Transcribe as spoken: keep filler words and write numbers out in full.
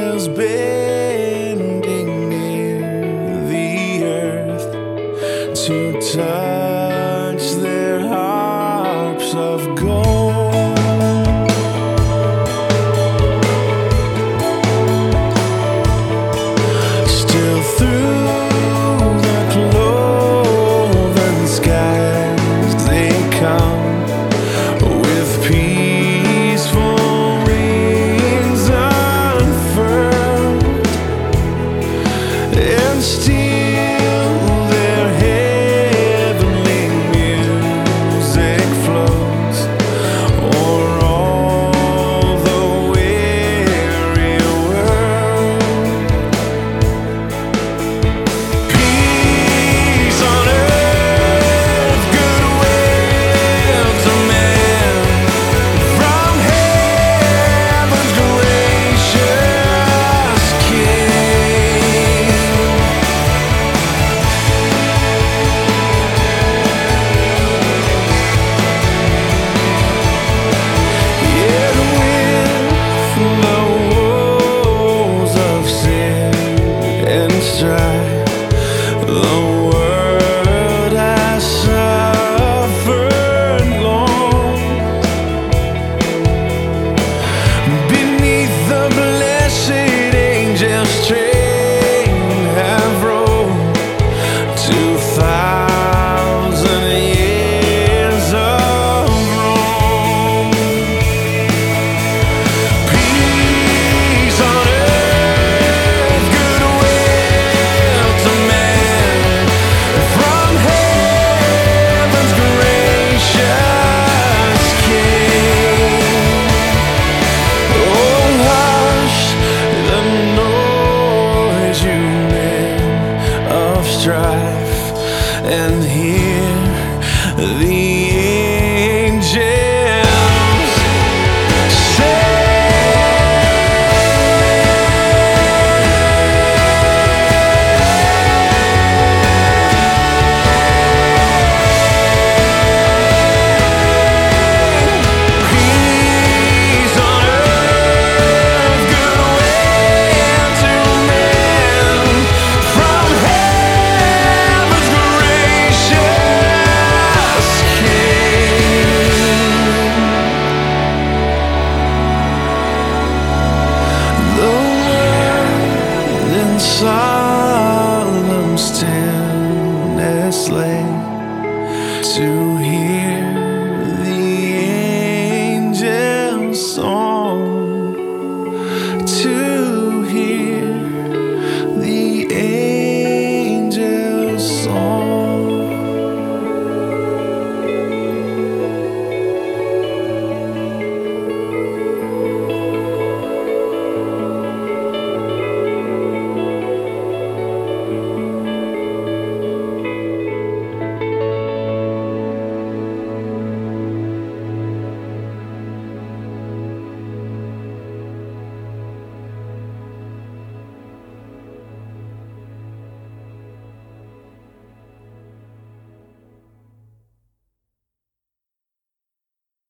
angels bending near the earth to touch their harps of gold. Still through the cloven skies they come with peaceful wings unfurled, and still their heavenly music flows o'er all the weary world. Peace on earth, goodwill to men, from heaven's gracious King. Yet with the woes of sin and strife, the world has suffered long. Beneath the blessed angels' train